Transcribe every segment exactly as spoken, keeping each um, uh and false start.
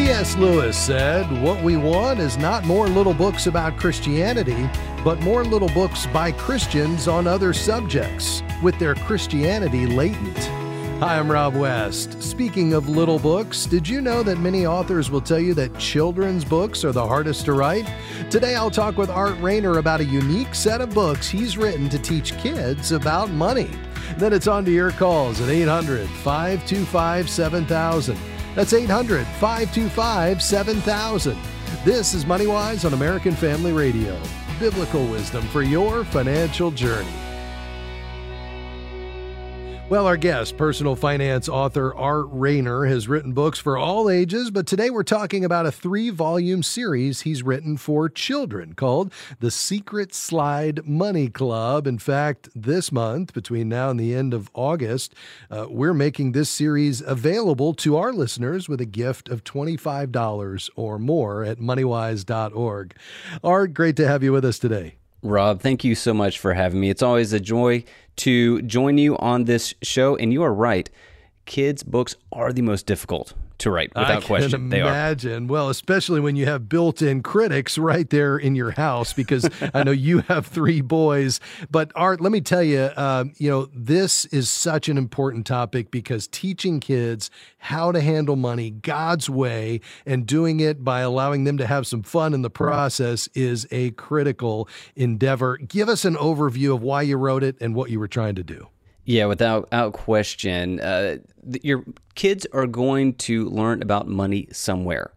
S Lewis said, "What we want is not more little books about Christianity, but more little books by Christians on other subjects, with their Christianity latent." Hi, I'm Rob West. Speaking of little books, did you know that many authors will tell you that children's books are the hardest to write? Today I'll talk with Art Rainer about a unique set of books he's written to teach kids about money. Then it's on to your calls at eight hundred, five two five, seven thousand. That's eight hundred, five two five, seven thousand. This is MoneyWise on American Family Radio. Biblical wisdom for your financial journey. Well, our guest, personal finance author Art Rainer, has written books for all ages, but today we're talking about a three-volume series he's written for children called The Secret Slide Money Club. In fact, this month, between now and the end of August, uh, we're making this series available to our listeners with a gift of twenty-five dollars or more at moneywise dot org. Art, great to have you with us today. Rob, thank you so much for having me. It's always a joy to join you on this show, and you are right. Kids' books are the most difficult to write, without question. They are. I can imagine. Well, especially when you have built-in critics right there in your house, because I know you have three boys. But Art, let me tell you, uh, you know, this is such an important topic because teaching kids how to handle money God's way and doing it by allowing them to have some fun in the process is a critical endeavor. Give us an overview of why you wrote it and what you were trying to do. Yeah, without, without question. Uh, your kids are going to learn about money somewhere.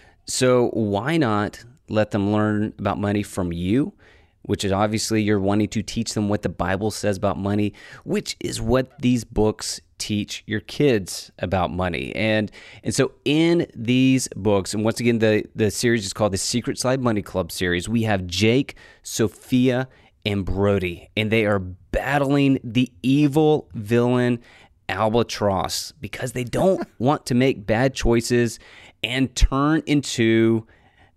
So why not let them learn about money from you, which is obviously you're wanting to teach them what the Bible says about money, which is what these books teach your kids about money. And and so in these books, and once again, the, the series is called the Secret Slide Money Club series, we have Jake, Sophia, and Brody, and they are battling the evil villain Albatross because they don't want to make bad choices and turn into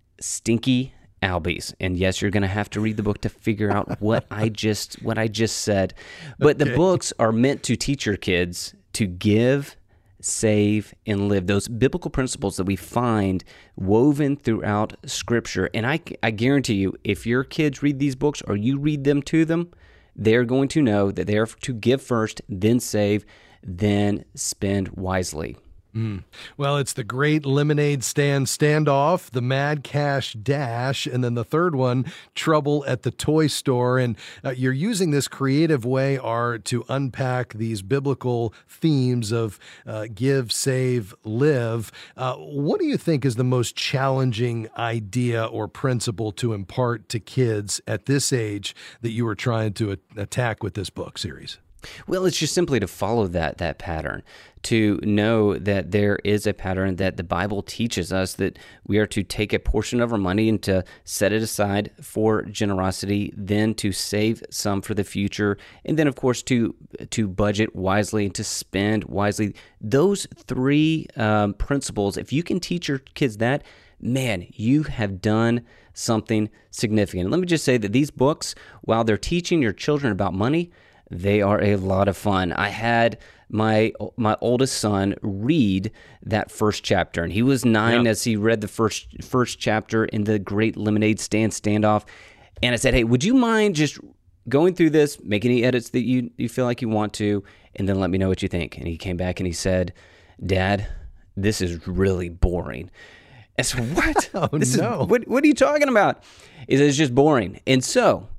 stinky Albies. And yes, you're going to have to read the book to figure out what I just what I just said. But okay. The books are meant to teach your kids to give, save, and live. Those biblical principles that we find woven throughout Scripture. And I, I guarantee you, if your kids read these books or you read them to them, they're going to know that they are to give first, then save, then spend wisely. Mm. Well, it's the Great Lemonade Stand Standoff, the Mad Cash Dash, and then the third one, Trouble at the Toy Store. And uh, you're using this creative way, Art, to unpack these biblical themes of uh, give, save, live. Uh, what do you think is the most challenging idea or principle to impart to kids at this age that you were trying to a- attack with this book series? Well, it's just simply to follow that that pattern, to know that there is a pattern that the Bible teaches us that we are to take a portion of our money and to set it aside for generosity, then to save some for the future, and then, of course, to to budget wisely and to spend wisely. Those three um, principles, if you can teach your kids that, man, you have done something significant. Let me just say that these books, while they're teaching your children about money, they are a lot of fun. I had my my oldest son read that first chapter, and he was nine yeah. as he read the first first chapter in the Great Lemonade Stand Standoff. And I said, hey, would you mind just going through this, make any edits that you, you feel like you want to, and then let me know what you think? And he came back and he said, Dad, this is really boring. I said, what? oh, this no. Is, what, what are you talking about? He said, it's just boring. And so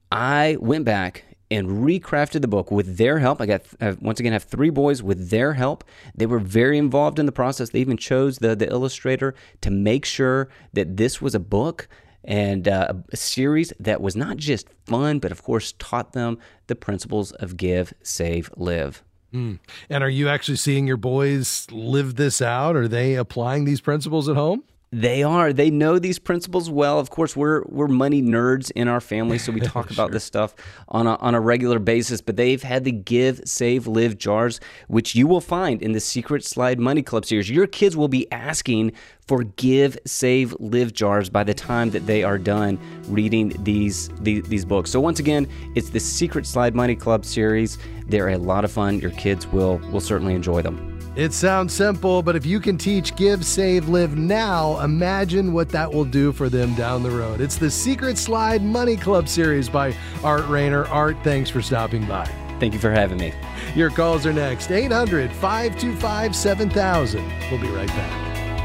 I went back and recrafted the book with their help. I got, uh, once again, I have three boys with their help. They were very involved in the process. They even chose the, the illustrator to make sure that this was a book and uh, a series that was not just fun, but of course taught them the principles of give, save, live. Mm. And are you actually seeing your boys live this out? Are they applying these principles at home? They are. They know these principles well. Of course, we're we're money nerds in our family, so we talk about sure. this stuff on a, on a regular basis. But they've had the Give, Save, Live jars, which you will find in the Secret Slide Money Club series. Your kids will be asking for Give, Save, Live jars by the time that they are done reading these, these, these books. So once again, it's the Secret Slide Money Club series. They're a lot of fun. Your kids will will certainly enjoy them. It sounds simple, but if you can teach Give, Save, Live now, imagine what that will do for them down the road. It's the Secret Slide Money Club series by Art Rayner. Art, thanks for stopping by. Thank you for having me. Your calls are next. eight hundred, five two five, seven thousand. We'll be right back.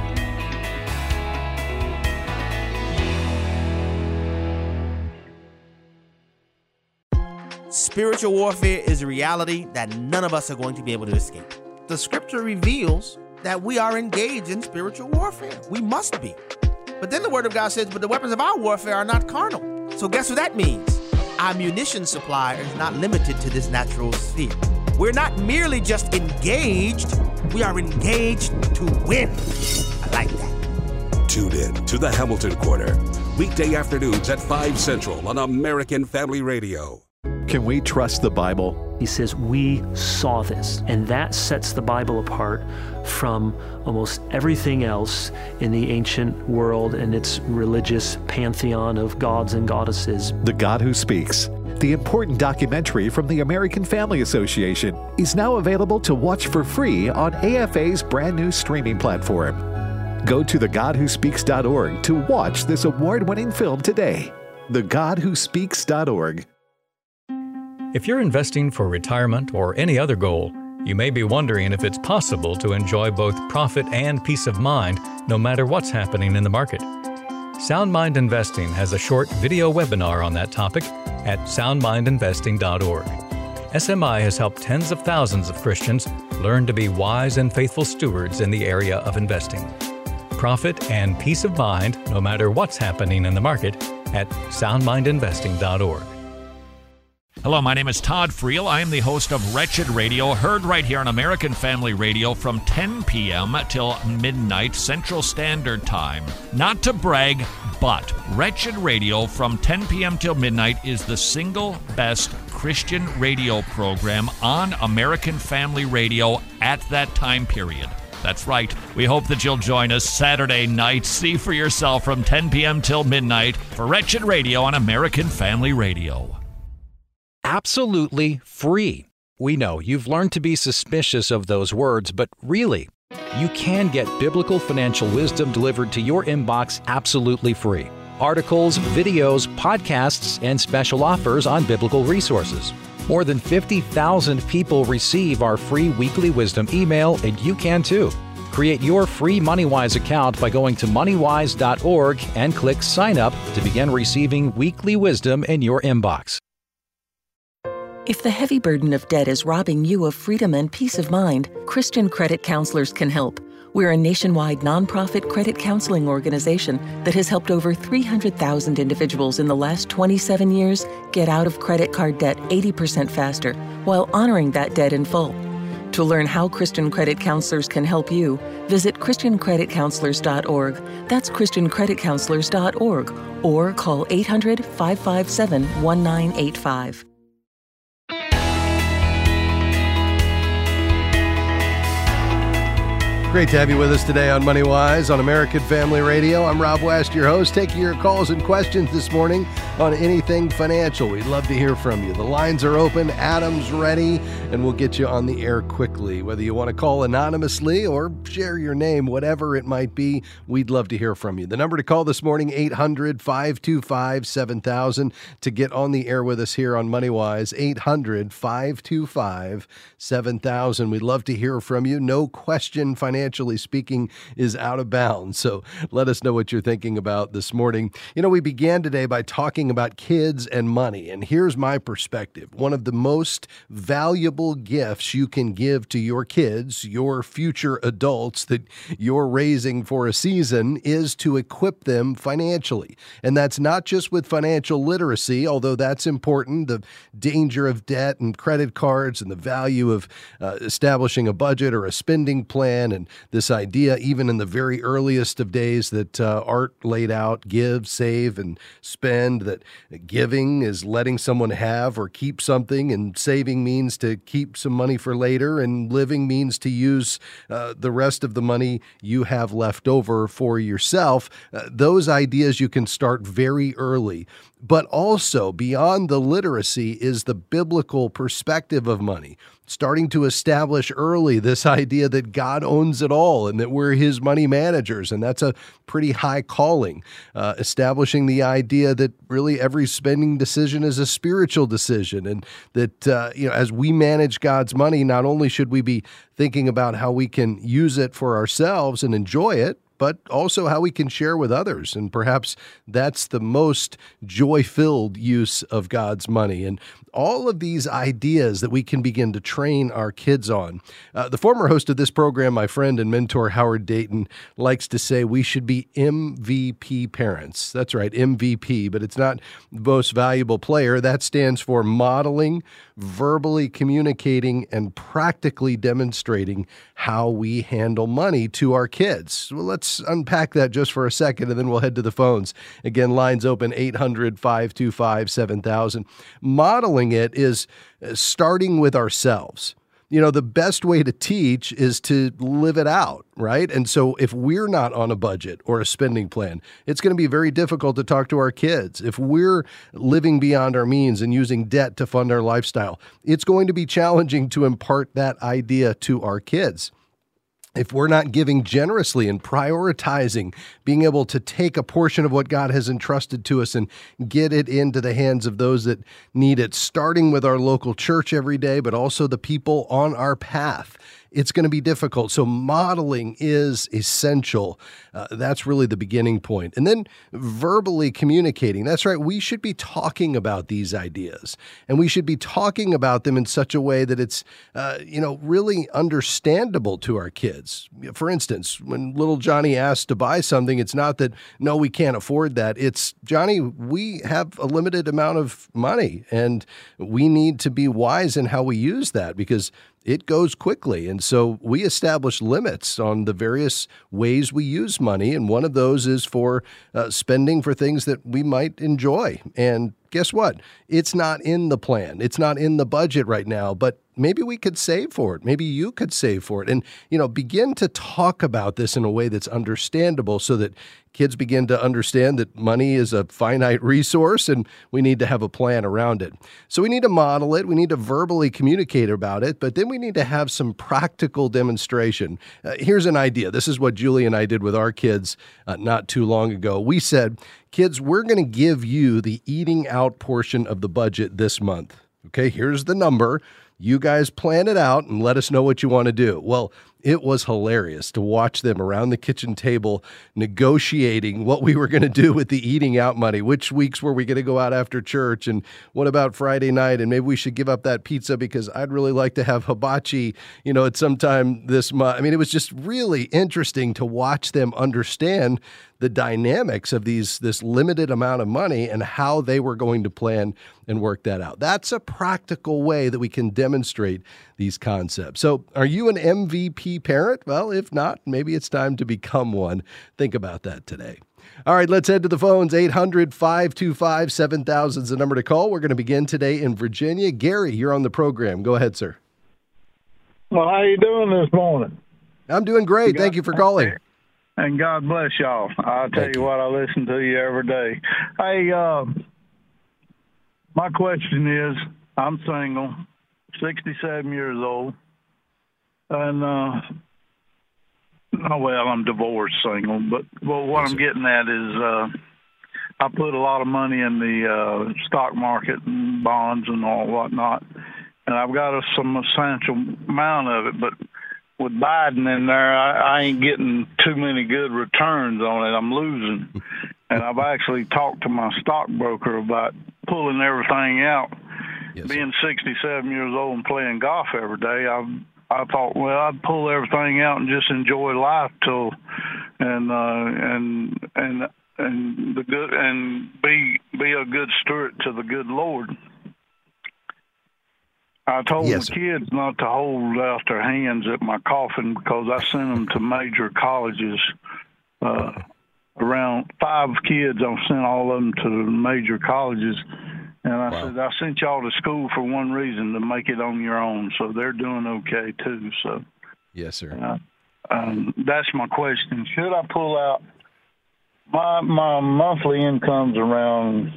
Spiritual warfare is a reality that none of us are going to be able to escape. The scripture reveals that we are engaged in spiritual warfare. We must be. But then the word of God says, but the weapons of our warfare are not carnal. So guess what that means? Our munition supply is not limited to this natural sphere. We're not merely just engaged, we are engaged to win. I like that. Tune in to the Hamilton Corner, weekday afternoons at five Central on American Family Radio. Can we trust the Bible? He says, we saw this, and that sets the Bible apart from almost everything else in the ancient world and its religious pantheon of gods and goddesses. The God Who Speaks, the important documentary from the American Family Association, is now available to watch for free on A F A's brand new streaming platform. Go to the god who speaks dot org to watch this award-winning film today. the god who speaks dot org. If you're investing for retirement or any other goal, you may be wondering if it's possible to enjoy both profit and peace of mind no matter what's happening in the market. Sound Mind Investing has a short video webinar on that topic at sound mind investing dot org. S M I has helped tens of thousands of Christians learn to be wise and faithful stewards in the area of investing. Profit and peace of mind no matter what's happening in the market at sound mind investing dot org. Hello, my name is Todd Friel. I am the host of Wretched Radio, heard right here on American Family Radio from ten p.m. till midnight Central Standard Time. Not to brag, but Wretched Radio from ten p.m. till midnight is the single best Christian radio program on American Family Radio at that time period. That's right. We hope that you'll join us Saturday night. See for yourself from ten p.m. till midnight for Wretched Radio on American Family Radio. Absolutely free. We know you've learned to be suspicious of those words, but really, you can get biblical financial wisdom delivered to your inbox absolutely free. Articles, videos, podcasts, and special offers on biblical resources. More than fifty thousand people receive our free weekly wisdom email, and you can too. Create your free MoneyWise account by going to money wise dot org and click Sign Up to begin receiving weekly wisdom in your inbox. If the heavy burden of debt is robbing you of freedom and peace of mind, Christian Credit Counselors can help. We're a nationwide nonprofit credit counseling organization that has helped over three hundred thousand individuals in the last twenty-seven years get out of credit card debt eighty percent faster while honoring that debt in full. To learn how Christian Credit Counselors can help you, visit christian credit counselors dot org. That's christian credit counselors dot org, or call eight hundred, five five seven, one nine eight five. Great to have you with us today on MoneyWise on American Family Radio. I'm Rob West, your host, taking your calls and questions this morning on anything financial. We'd love to hear from you. The lines are open, Adam's ready, and we'll get you on the air quickly. Whether you want to call anonymously or share your name, whatever it might be, we'd love to hear from you. The number to call this morning, eight hundred, five two five, seven thousand, to get on the air with us here on MoneyWise, eight hundred, five two five, seven thousand. We'd love to hear from you. No question, financial Financially speaking, is out of bounds. So let us know what you're thinking about this morning. You know, we began today by talking about kids and money, and here's my perspective. One of the most valuable gifts you can give to your kids, your future adults that you're raising for a season, is to equip them financially. And that's not just with financial literacy, although that's important, the danger of debt and credit cards and the value of uh, establishing a budget or a spending plan, and this idea, even in the very earliest of days that uh, Art laid out, give, save, and spend, that that giving is letting someone have or keep something, and saving means to keep some money for later, and living means to use uh, the rest of the money you have left over for yourself. Uh, those ideas you can start very early. But also, beyond the literacy is the biblical perspective of money, starting to establish early this idea that God owns it all and that we're his money managers, and that's a pretty high calling. Uh, establishing the idea that really every spending decision is a spiritual decision, and that uh, you know, as we manage God's money, not only should we be thinking about how we can use it for ourselves and enjoy it, but also how we can share with others. And perhaps that's the most joy-filled use of God's money. And all of these ideas that we can begin to train our kids on. Uh, the former host of this program, my friend and mentor Howard Dayton, likes to say we should be M V P parents. That's right, M V P, but it's not most valuable player. That stands for modeling, verbally communicating, and practically demonstrating how we handle money to our kids. Well, let's unpack that just for a second, and then we'll head to the phones. Again, lines open eight hundred, five two five, seven thousand. Modeling it is starting with ourselves. You know, the best way to teach is to live it out, right? And so if we're not on a budget or a spending plan, it's going to be very difficult to talk to our kids. If we're living beyond our means and using debt to fund our lifestyle, it's going to be challenging to impart that idea to our kids. If we're not giving generously and prioritizing being able to take a portion of what God has entrusted to us and get it into the hands of those that need it, starting with our local church every day, but also the people on our path, it's going to be difficult. So modeling is essential. Uh, that's really the beginning point. And then verbally communicating. That's right. We should be talking about these ideas, and we should be talking about them in such a way that it's, uh, you know, really understandable to our kids. For instance, when little Johnny asks to buy something, it's not that, no, we can't afford that. It's, Johnny, we have a limited amount of money, and we need to be wise in how we use that because it goes quickly. And so we establish limits on the various ways we use money. And one of those is for uh, spending for things that we might enjoy. And guess what? It's not in the plan. It's not in the budget right now, but maybe we could save for it. Maybe you could save for it. And, you know, begin to talk about this in a way that's understandable so that kids begin to understand that money is a finite resource and we need to have a plan around it. So we need to model it. We need to verbally communicate about it, but then we need to have some practical demonstration. Uh, here's an idea. This is what Julie and I did with our kids uh, not too long ago. We said, kids, we're going to give you the eating out portion of the budget this month. Okay, here's the number. You guys plan it out and let us know what you want to do. Well, it was hilarious to watch them around the kitchen table negotiating what we were going to do with the eating out money. Which weeks were we going to go out after church? And what about Friday night? And maybe we should give up that pizza because I'd really like to have hibachi, you know, at some time this month. I mean, it was just really interesting to watch them understand the dynamics of these this limited amount of money and how they were going to plan and work that out. That's a practical way that we can demonstrate these concepts. So are you an M V P parent? Well, if not, maybe it's time to become one. Think about that today. All right, let's head to the phones. eight hundred, five two five, seven thousand is the number to call. We're going to begin today in Virginia. Gary, you're on the program. Go ahead, sir. Well, how you doing this morning? I'm doing great. Thank you for calling. And God bless y'all. I'll tell you, you what, I listen to you every day. Hey, uh, my question is, I'm single, sixty-seven years old, and, uh, oh, well, I'm divorced single, but well, what yes, I'm getting at is uh, I put a lot of money in the uh, stock market and bonds and all whatnot, and I've got a, some substantial amount of it, but with Biden in there, I, I ain't getting too many good returns on it. I'm losing. And I've actually talked to my stockbroker about pulling everything out. Yes. Being sixty-seven years old and playing golf every day, I I thought, well, I'd pull everything out and just enjoy life till and uh, and and and the good and be be a good steward to the good Lord. I told yes, the kids not to hold out their hands at my coffin because I sent them to major colleges uh, around five kids. I've sent all of them to the major colleges. And I Wow. said, I sent y'all to school for one reason, to make it on your own. So they're doing okay, too. So Yes, sir. uh, um, that's my question. Should I pull out? My, my monthly income's around,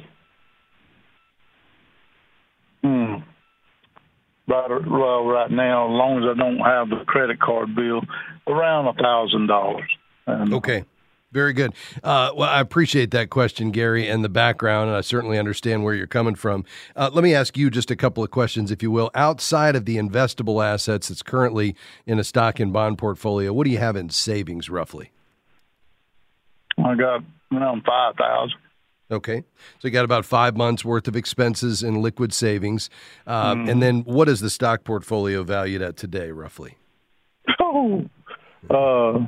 hmm, right, well, right now, as long as I don't have the credit card bill, around a thousand dollars. Okay. Very good. Uh, well, I appreciate that question, Gary, and the background, and I certainly understand where you're coming from. Uh, let me ask you just a couple of questions, if you will. Outside of the investable assets that's currently in a stock and bond portfolio, what do you have in savings, roughly? I got around five thousand. Okay. So you got about five months worth of expenses in liquid savings. Uh, Mhm. And then what is the stock portfolio valued at today, roughly? Oh, uh,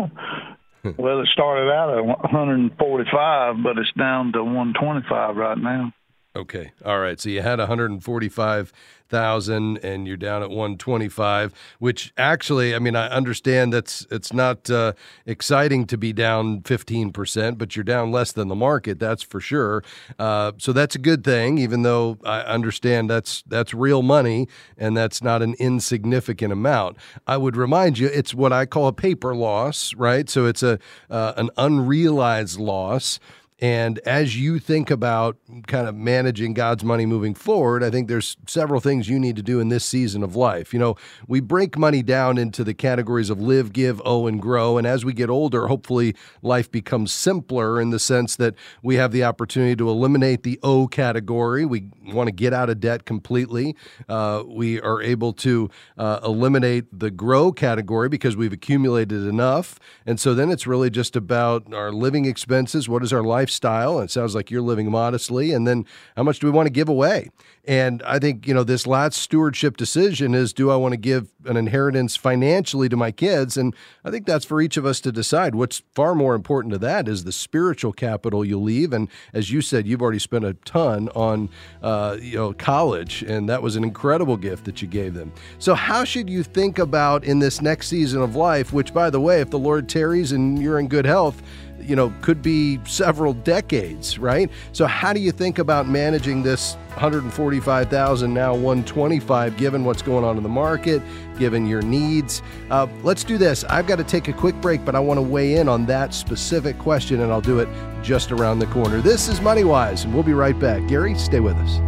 well, it started out at one hundred forty-five, but it's down to one twenty-five right now. Okay. All right. So you had one hundred forty-five thousand and you're down at one twenty-five, which actually, I mean, I understand that's it's not uh, exciting to be down fifteen percent, but you're down less than the market, that's for sure. Uh, so that's a good thing, even though I understand that's that's real money and that's not an insignificant amount. I would remind you, it's what I call a paper loss, right? So it's a uh, an unrealized loss. And as you think about kind of managing God's money moving forward, I think there's several things you need to do in this season of life. You know, we break money down into the categories of live, give, owe, and grow. And as we get older, hopefully life becomes simpler in the sense that we have the opportunity to eliminate the owe category. We want to get out of debt completely. Uh, we are able to uh, eliminate the grow category because we've accumulated enough. And so then it's really just about our living expenses. What is our life? Lifestyle, and it sounds like you're living modestly, and then how much do we want to give away? And I think, you know, this last stewardship decision is, do I want to give an inheritance financially to my kids? And I think that's for each of us to decide. What's far more important to that is the spiritual capital you leave. And as you said, you've already spent a ton on, uh, you know, college, and that was an incredible gift that you gave them. So how should you think about in this next season of life, which, by the way, if the Lord tarries and you're in good health, you know, could be several decades, right? So how do you think about managing this one hundred forty-five thousand, now one twenty-five, given what's going on in the market, given your needs? Uh, let's do this. I've got to take a quick break, but I want to weigh in on that specific question, and I'll do it just around the corner. This is MoneyWise, and we'll be right back. Gary, stay with us.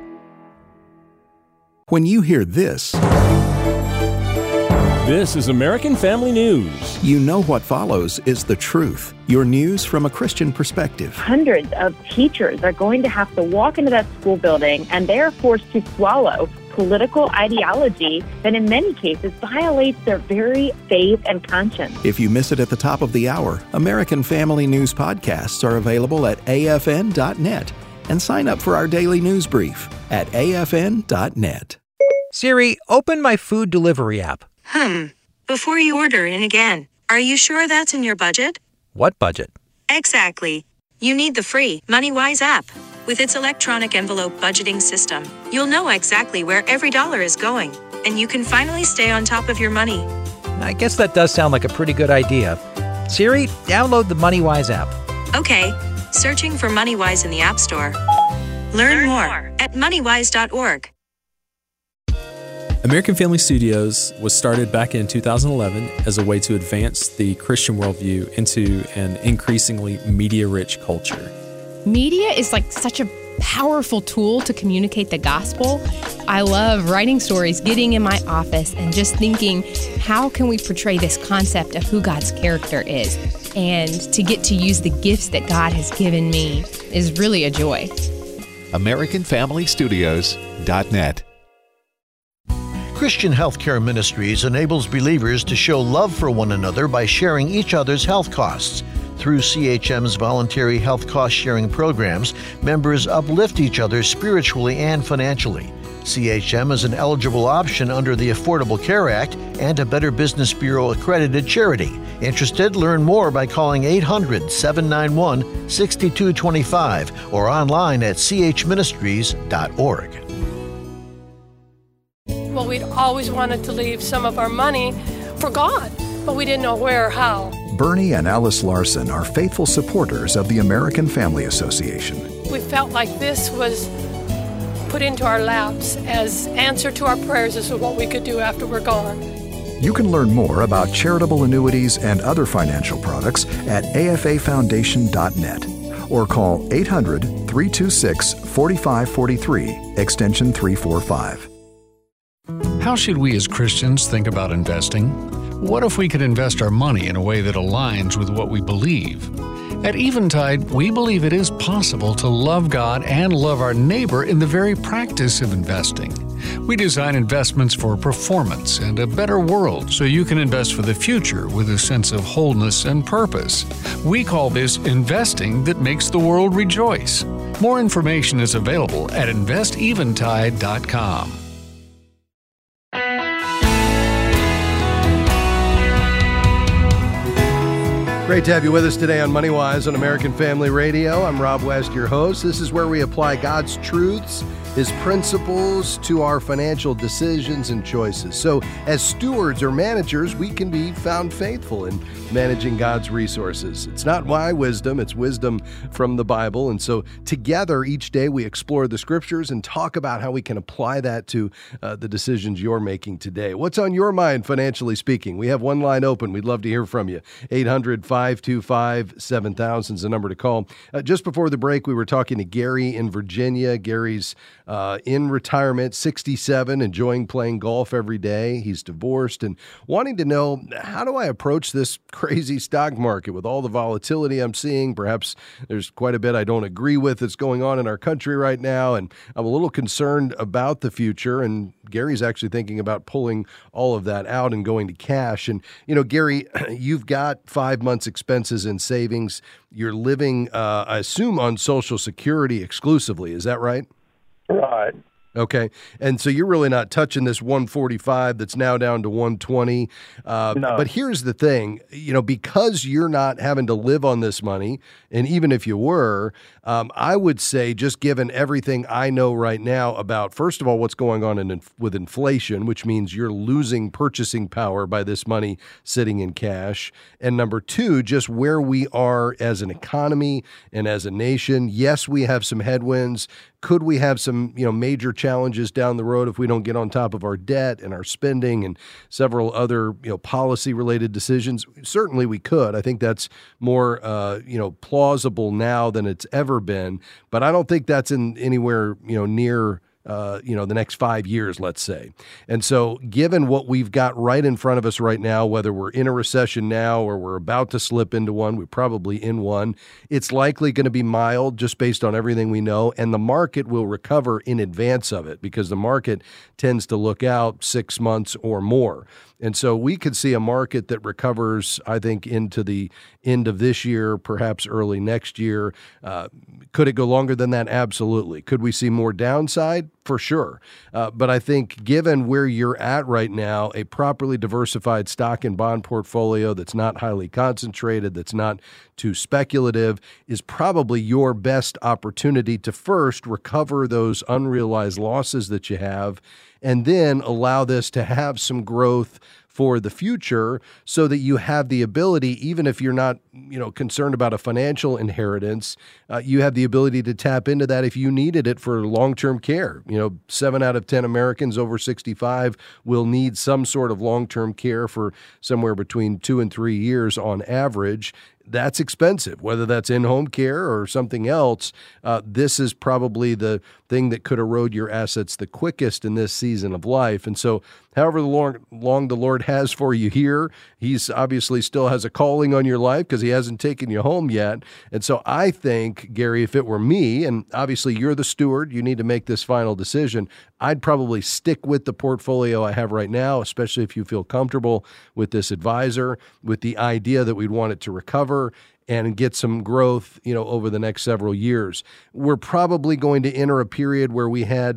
When you hear this, this is American Family News. You know what follows is the truth. Your news from a Christian perspective. Hundreds of teachers are going to have to walk into that school building, and they are forced to swallow political ideology that in many cases violates their very faith and conscience. If you miss it at the top of the hour, American Family News podcasts are available at A F N dot net. And sign up for our daily news brief at A F N dot net. Siri, open my food delivery app. Hmm. Before you order in again, are you sure that's in your budget? What budget? Exactly. You need the free MoneyWise app. With its electronic envelope budgeting system, you'll know exactly where every dollar is going, and you can finally stay on top of your money. I guess that does sound like a pretty good idea. Siri, download the MoneyWise app. Okay. Searching for MoneyWise in the App Store. Learn, Learn more, more at moneywise dot org. American Family Studios was started back in two thousand eleven as a way to advance the Christian worldview into an increasingly media-rich culture. Media is like such a powerful tool to communicate the gospel. I love writing stories, getting in my office, and just thinking, how can we portray this concept of who God's character is? And to get to use the gifts that God has given me is really a joy. American Family Studios dot net. Christian Healthcare Ministries enables believers to show love for one another by sharing each other's health costs. Through C H M's voluntary health cost sharing programs, members uplift each other spiritually and financially. C H M is an eligible option under the Affordable Care Act and a Better Business Bureau accredited charity. Interested? Learn more by calling eight hundred, seven nine one, six two two five or online at c h ministries dot org. Well, we'd always wanted to leave some of our money for God, but we didn't know where or how. Bernie and Alice Larson are faithful supporters of the American Family Association. We felt like this was put into our laps as answer to our prayers as to what we could do after we're gone. You can learn more about charitable annuities and other financial products at A F A foundation dot net or call eight hundred, three two six, four five four three, extension three forty-five. How should we as Christians think about investing? What if we could invest our money in a way that aligns with what we believe? At Eventide, we believe it is possible to love God and love our neighbor in the very practice of investing. We design investments for performance and a better world so you can invest for the future with a sense of wholeness and purpose. We call this investing that makes the world rejoice. More information is available at invest eventide dot com. Great to have you with us today on MoneyWise on American Family Radio. I'm Rob West, your host. This is where we apply God's truths, His principles to our financial decisions and choices. So as stewards or managers, we can be found faithful in managing God's resources. It's not my wisdom, it's wisdom from the Bible. And so together each day we explore the scriptures and talk about how we can apply that to uh, the decisions you're making today. What's on your mind, financially speaking? We have one line open. We'd love to hear from you. eight hundred, five two five, seven thousand is the number to call. Uh, just before the break, we were talking to Gary in Virginia. Gary's uh, in retirement, sixty-seven, enjoying playing golf every day. He's divorced and wanting to know, how do I approach this crazy stock market with all the volatility I'm seeing? Perhaps there's quite a bit I don't agree with that's going on in our country right now, and I'm a little concerned about the future. And Gary's actually thinking about pulling all of that out and going to cash. And, you know, Gary, you've got five months expenses and savings. You're living, uh, I assume, on Social Security exclusively. Is that right? Right. Okay. And so you're really not touching this one forty-five that's now down to one twenty. Uh, no. But here's the thing, you know, because you're not having to live on this money, and even if you were, um, I would say, just given everything I know right now about, first of all, what's going on in, with inflation, which means you're losing purchasing power by this money sitting in cash. And number two, just where we are as an economy and as a nation. Yes, we have some headwinds. Could we have some, you know, major challenges down the road if we don't get on top of our debt and our spending and several other, you know, policy-related decisions? Certainly we could. I think that's more, uh, you know, plausible now than it's ever been. But I don't think that's in anywhere, you know, near Uh, you know, the next five years, let's say. And so given what we've got right in front of us right now, whether we're in a recession now or we're about to slip into one, we're probably in one, it's likely going to be mild just based on everything we know. And the market will recover in advance of it because the market tends to look out six months or more. And so we could see a market that recovers, I think, into the end of this year, perhaps early next year. Uh, could it go longer than that? Absolutely. Could we see more downside? For sure. Uh, but I think given where you're at right now, a properly diversified stock and bond portfolio that's not highly concentrated, that's not too speculative, is probably your best opportunity to first recover those unrealized losses that you have, and then allow this to have some growth for the future so that you have the ability, even if you're not, you know, concerned about a financial inheritance, uh, you have the ability to tap into that if you needed it for long-term care. You know, seven out of ten Americans over sixty-five will need some sort of long-term care for somewhere between two and three years on average. That's expensive, whether that's in-home care or something else. Uh, this is probably the thing that could erode your assets the quickest in this season of life. And so however long, long the Lord has for you here, He's obviously still has a calling on your life because He hasn't taken you home yet. And so I think, Gary, if it were me, and obviously you're the steward, you need to make this final decision, I'd probably stick with the portfolio I have right now, especially if you feel comfortable with this advisor, with the idea that we'd want it to recover and get some growth, you know, over the next several years. We're probably going to enter a period where we had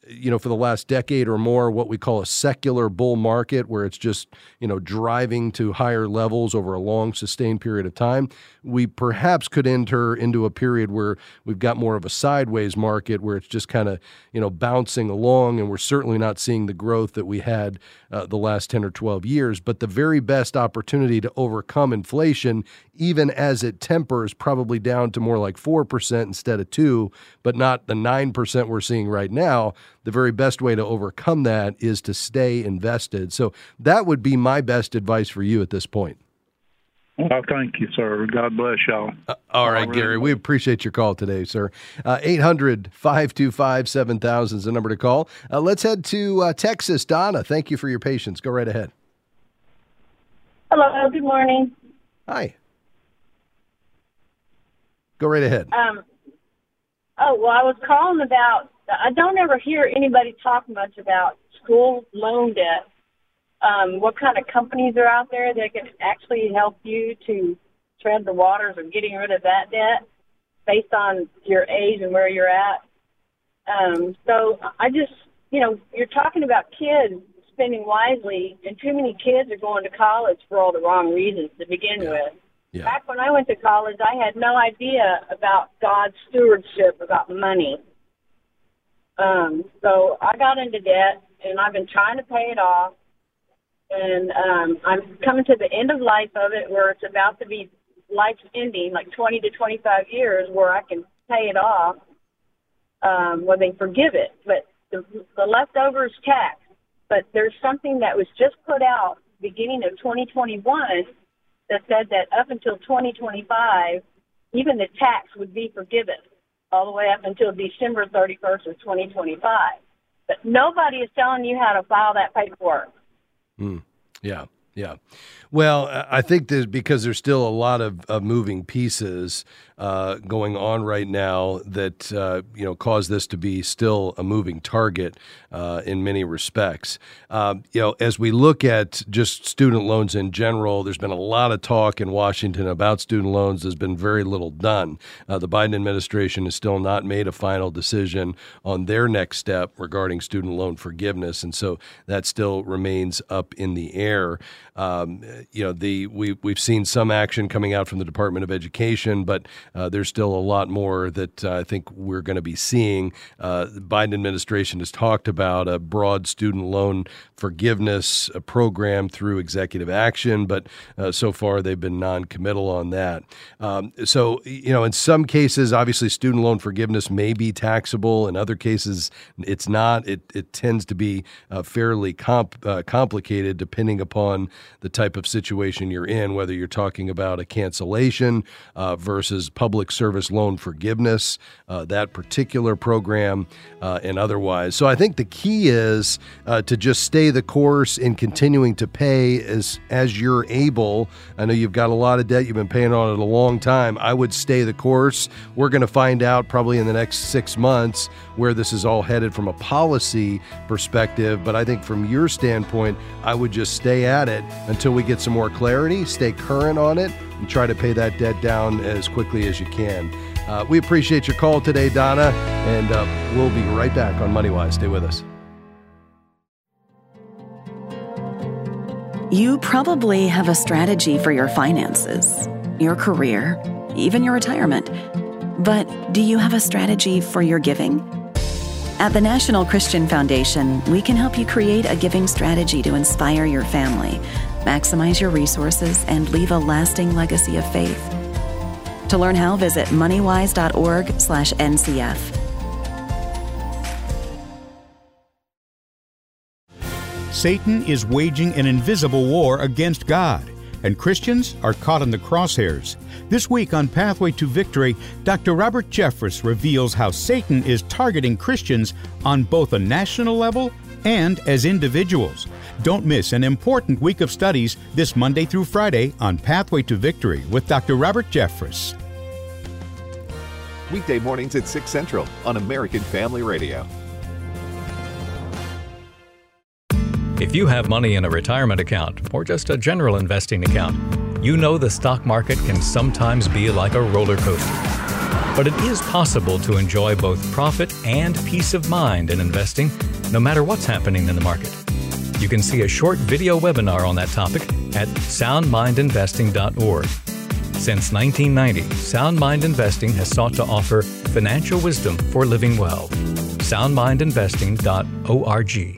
you know, for the last decade or more, what we call a secular bull market, where it's just, you know, driving to higher levels over a long, sustained period of time, we perhaps could enter into a period where we've got more of a sideways market, where it's just kind of, you know, bouncing along, and we're certainly not seeing the growth that we had uh, the last ten or twelve years. But the very best opportunity to overcome inflation, even as it tempers probably down to more like four percent instead of two, but not the nine percent we're seeing right now, the very best way to overcome that is to stay invested. So that would be my best advice for you at this point. Well, thank you, sir. God bless y'all. Uh, all right, Already. Gary, we appreciate your call today, sir. Uh, eight hundred, five two five, seven thousand is the number to call. Uh, let's head to uh, Texas. Donna, thank you for your patience. Go right ahead. Hello, good morning. Hi. Go right ahead. Um, oh, well, I was calling about, I don't ever hear anybody talk much about school loan debt. Um, what kind of companies are out there that can actually help you to tread the waters of getting rid of that debt based on your age and where you're at? Um, so I just, you know, you're talking about kids spending wisely, and too many kids are going to college for all the wrong reasons to begin yeah. with. Yeah. Back when I went to college, I had no idea about God's stewardship, about money. Um, so I got into debt, and I've been trying to pay it off. And um, I'm coming to the end of life of it, where it's about to be life ending, like twenty to twenty-five years, where I can pay it off um, when they forgive it. But the, the leftover is tax. But there's something that was just put out beginning of twenty twenty-one that said that up until twenty twenty-five, even the tax would be forgiven all the way up until December thirty-first of twenty twenty-five. But nobody is telling you how to file that paperwork. Mm, yeah, yeah. Well, I think that because there's still a lot of, of moving pieces uh, going on right now that, uh, you know, cause this to be still a moving target uh, in many respects. Uh, you know, as we look at just student loans in general, there's been a lot of talk in Washington about student loans. There's been very little done. Uh, the Biden administration has still not made a final decision on their next step regarding student loan forgiveness, and so that still remains up in the air. Um, you know, the we we've seen some action coming out from the Department of Education, but uh, there's still a lot more that uh, I think we're going to be seeing. Uh, the Biden administration has talked about a broad student loan forgiveness uh, program through executive action, but uh, so far they've been non-committal on that. Um, so, you know, in some cases, obviously, student loan forgiveness may be taxable. In other cases, it's not. It it tends to be uh, fairly comp, uh, complicated depending upon the type of situation you're in, whether you're talking about a cancellation uh, versus public service loan forgiveness, uh, that particular program, uh, and otherwise. So I think the key is uh, to just stay the course in continuing to pay as as you're able. I know you've got a lot of debt. You've been paying on it a long time. I would stay the course. We're going to find out probably in the next six months where this is all headed from a policy perspective. But I think from your standpoint, I would just stay at it until we get some more clarity, stay current on it, and try to pay that debt down as quickly as you can. Uh, we appreciate your call today, Donna, and uh, we'll be right back on MoneyWise. Stay with us. You probably have a strategy for your finances, your career, even your retirement. But do you have a strategy for your giving? At the National Christian Foundation, we can help you create a giving strategy to inspire your family, maximize your resources, and leave a lasting legacy of faith. To learn how, visit moneywise.org slash NCF. Satan is waging an invisible war against God, and Christians are caught in the crosshairs. This week on Pathway to Victory, Doctor Robert Jeffress reveals how Satan is targeting Christians on both a national level and as individuals. Don't miss an important week of studies this Monday through Friday on Pathway to Victory with Doctor Robert Jeffress. Weekday mornings at six Central on American Family Radio. If you have money in a retirement account or just a general investing account, you know the stock market can sometimes be like a roller coaster. But it is possible to enjoy both profit and peace of mind in investing, no matter what's happening in the market. You can see a short video webinar on that topic at sound mind investing dot org. Since nineteen ninety, Sound Mind Investing has sought to offer financial wisdom for living well. sound mind investing dot org.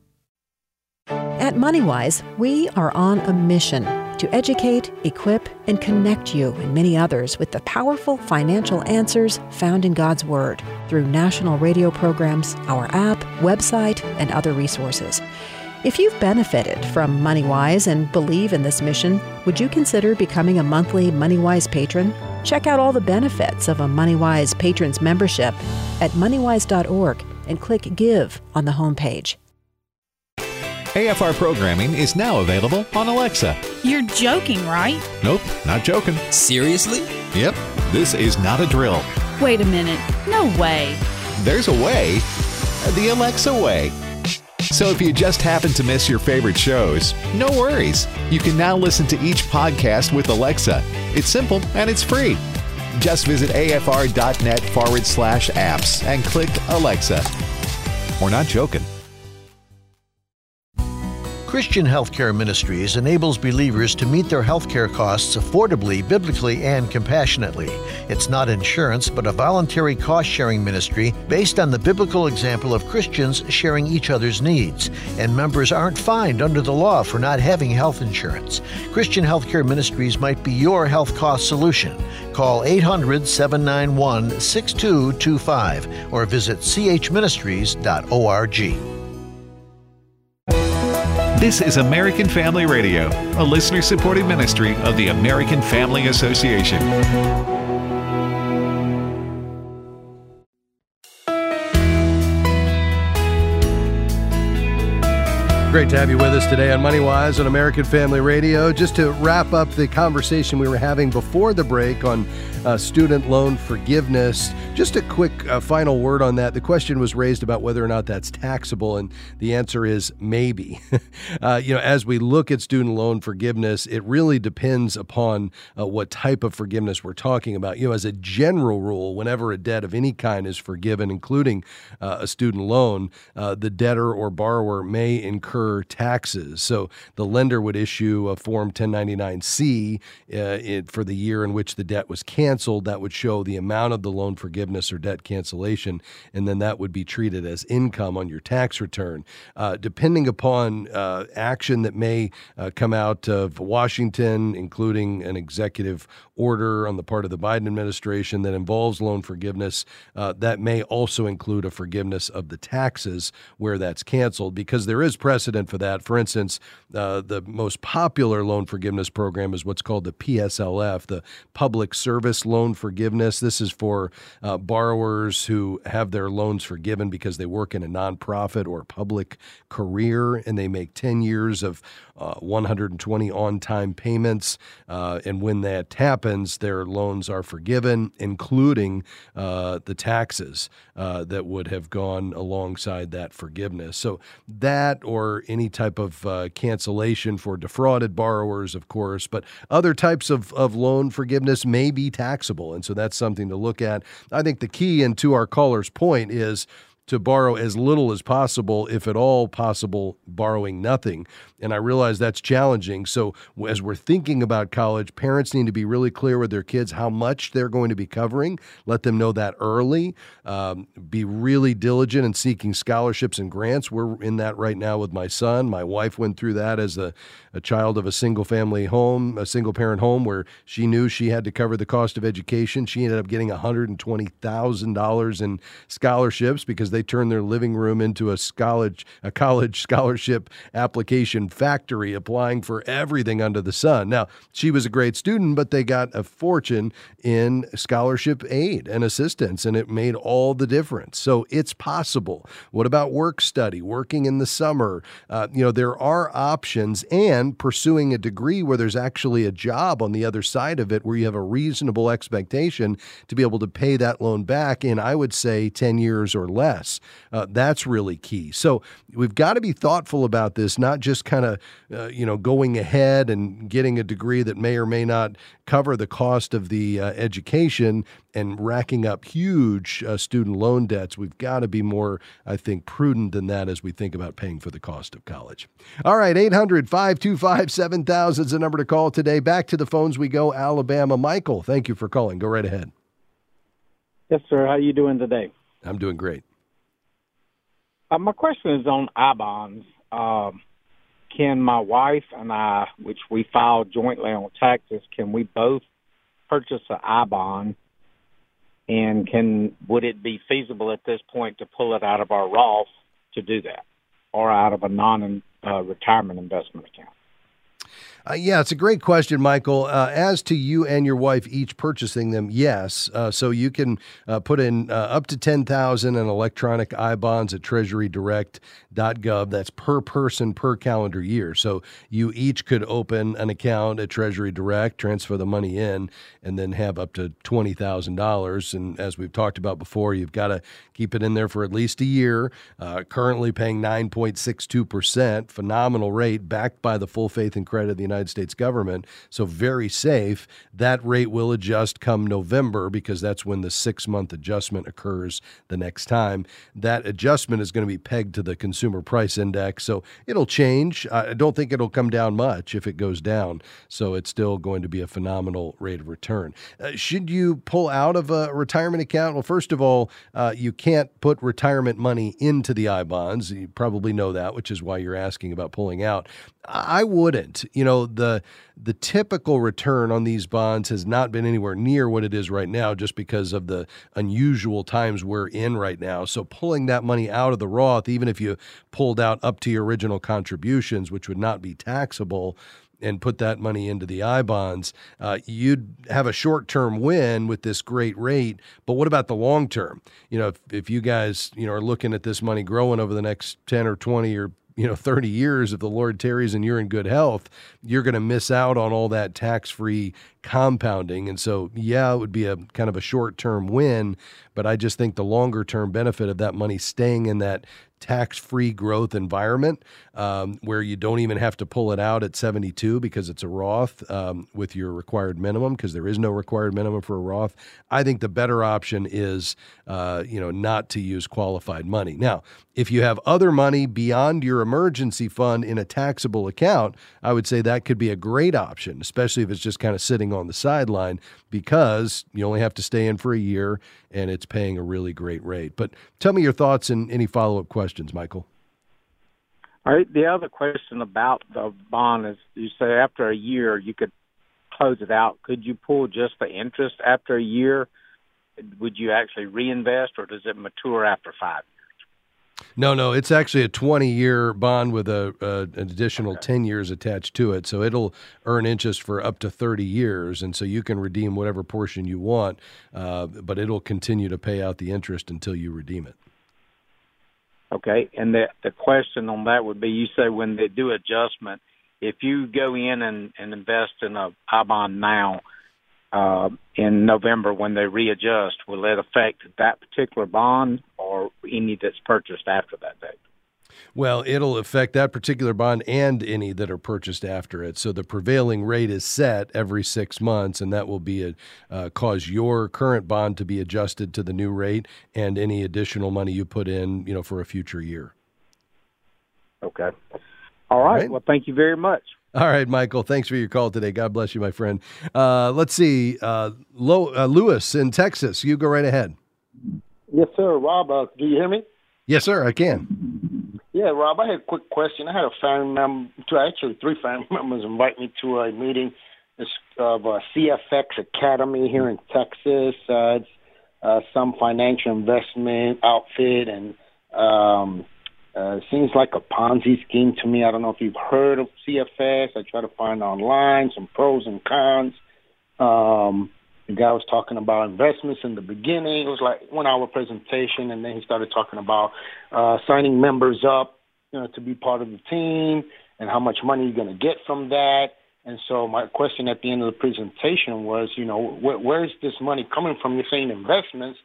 At MoneyWise, we are on a mission to educate, equip, and connect you and many others with the powerful financial answers found in God's Word through national radio programs, our app, website, and other resources. If you've benefited from MoneyWise and believe in this mission, would you consider becoming a monthly MoneyWise patron? Check out all the benefits of a MoneyWise Patrons membership at money wise dot org and click Give on the homepage. A F R programming is now available on Alexa. You're joking, right? Nope, not joking. Seriously? Yep, this is not a drill. Wait a minute. No way. There's a way. The Alexa way. So if you just happen to miss your favorite shows, no worries. You can now listen to each podcast with Alexa. It's simple and it's free. Just visit afr.net forward slash apps and click Alexa. We're not joking. Christian Healthcare Ministries enables believers to meet their healthcare costs affordably, biblically, and compassionately. It's not insurance, but a voluntary cost-sharing ministry based on the biblical example of Christians sharing each other's needs. And members aren't fined under the law for not having health insurance. Christian Healthcare Ministries might be your health cost solution. Call eight hundred, seven nine one, six two two five or visit c h ministries dot org. This is American Family Radio, a listener-supported ministry of the American Family Association. Great to have you with us today on MoneyWise on American Family Radio. Just to wrap up the conversation we were having before the break on uh, student loan forgiveness, just a quick uh, final word on that. The question was raised about whether or not that's taxable, and the answer is maybe. uh, you know, as we look at student loan forgiveness, it really depends upon uh, what type of forgiveness we're talking about. You know, as a general rule, whenever a debt of any kind is forgiven, including uh, a student loan, uh, the debtor or borrower may incur taxes. So the lender would issue a Form ten ninety-nine C uh, it, for the year in which the debt was canceled. That would show the amount of the loan forgiveness or debt cancellation, and then that would be treated as income on your tax return. Uh, depending upon uh, action that may uh, come out of Washington, including an executive order on the part of the Biden administration that involves loan forgiveness, uh, that may also include a forgiveness of the taxes where that's canceled, because there is precedent for that. For instance, uh, the most popular loan forgiveness program is what's called the P S L F, the Public Service Loan Forgiveness. This is for uh, borrowers who have their loans forgiven because they work in a nonprofit or public career and they make ten years of uh, one hundred twenty on-time payments. Uh, and when that happens, their loans are forgiven, including uh, the taxes uh, that would have gone alongside that forgiveness. So that, or any type of uh, cancellation for defrauded borrowers, of course, but other types of, of loan forgiveness may be taxable. And so that's something to look at. I think the key, and to our caller's point, is to borrow as little as possible, if at all possible, borrowing nothing. And I realize that's challenging. So as we're thinking about college, parents need to be really clear with their kids how much they're going to be covering. Let them know that early. Um, be really diligent in seeking scholarships and grants. We're in that right now with my son. My wife went through that as a, a child of a single-family home, a single-parent home, where she knew she had to cover the cost of education. She ended up getting one hundred twenty thousand dollars in scholarships because they turned their living room into a college, a college scholarship application factory, applying for everything under the sun. Now, she was a great student, but they got a fortune in scholarship aid and assistance, and it made all the difference. So it's possible. What about work study, working in the summer? Uh, you know, there are options, and pursuing a degree where there's actually a job on the other side of it, where you have a reasonable expectation to be able to pay that loan back in, I would say, ten years or less. less. Uh, that's really key. So we've got to be thoughtful about this, not just kind of, uh, you know, going ahead and getting a degree that may or may not cover the cost of the uh, education and racking up huge uh, student loan debts. We've got to be more, I think, prudent than that as we think about paying for the cost of college. All right, eight hundred, five two five, seven thousand is the number to call today. Back to the phones we go. Alabama. Michael, thank you for calling. Go right ahead. Yes, sir. How you doing today? I'm doing great. Uh, my question is on I bonds. Um, can my wife and I, which we filed jointly on taxes, can we both purchase an I bond? And can would it be feasible at this point to pull it out of our Roth to do that, or out of a non-retirement uh, investment account? Uh, yeah, it's a great question, Michael. Uh, as to you and your wife each purchasing them, yes. Uh, so you can uh, put in uh, up to ten thousand dollars in electronic I bonds at treasury direct dot gov. That's per person per calendar year. So you each could open an account at Treasury Direct, transfer the money in, and then have up to twenty thousand dollars. And as we've talked about before, you've got to keep it in there for at least a year. Uh, currently paying nine point six two percent, phenomenal rate, backed by the full faith and credit of the United States government, so very safe. That rate will adjust come November because that's when the six-month adjustment occurs the next time. That adjustment is going to be pegged to the consumer price index, so it'll change. I don't think it'll come down much if it goes down, so it's still going to be a phenomenal rate of return. Uh, should you pull out of a retirement account? Well, first of all, uh, you can't put retirement money into the I bonds. You probably know that, which is why you're asking about pulling out. I wouldn't. You know, the the typical return on these bonds has not been anywhere near what it is right now just because of the unusual times we're in right now. So pulling that money out of the Roth, even if you pulled out up to your original contributions, which would not be taxable, and put that money into the I bonds, uh, you'd have a short-term win with this great rate. But what about the long term? You know, if, if you guys, you know, are looking at this money growing over the next ten or twenty or you know, thirty years, if the Lord tarries and you're in good health, you're going to miss out on all that tax-free compounding. And so, yeah, it would be a kind of a short-term win, but I just think the longer-term benefit of that money staying in that tax-free growth environment um, where you don't even have to pull it out at seventy-two because it's a Roth um, with your required minimum, because there is no required minimum for a Roth. I think the better option is, uh, you know, not to use qualified money. Now, if you have other money beyond your emergency fund in a taxable account, I would say that could be a great option, especially if it's just kind of sitting on the sideline, because you only have to stay in for a year and it's paying a really great rate. But tell me your thoughts and any follow-up questions, Michael. All right. The other question about the bond is, you say after a year you could close it out. Could you pull just the interest after a year? Would you actually reinvest, or does it mature after five years? No, no, it's actually a twenty-year bond with a, a an additional okay. ten years attached to it. So it'll earn interest for up to thirty years, and so you can redeem whatever portion you want, uh, but it'll continue to pay out the interest until you redeem it. Okay, and the the question on that would be, you say when they do adjustment, if you go in and, and invest in a I bond now, uh, in November when they readjust, will it affect that particular bond or any that's purchased after that date? Well, it'll affect that particular bond and any that are purchased after it. So the prevailing rate is set every six months, and that will be a, uh, cause your current bond to be adjusted to the new rate and any additional money you put in, you know, for a future year. Okay. All right. All right. Well, thank you very much. All right, Michael. Thanks for your call today. God bless you, my friend. Uh, let's see. Uh, Lo- uh, Lewis in Texas. You go right ahead. Yes, sir. Rob, uh, do you hear me? Yes, sir. I can. Yeah, Rob, I had a quick question. I had a family member, two, actually three family members invite me to a meeting of uh, C F X Academy here in Texas. Uh, it's uh, some financial investment outfit, and um, uh, it seems like a Ponzi scheme to me. I don't know if you've heard of C F X. I try to find online some pros and cons. Um, the guy was talking about investments in the beginning. It was like one hour presentation, and then he started talking about uh, signing members up, you know, to be part of the team and how much money you're going to get from that. And so my question at the end of the presentation was, you know, wh- where is this money coming from? You're saying investments.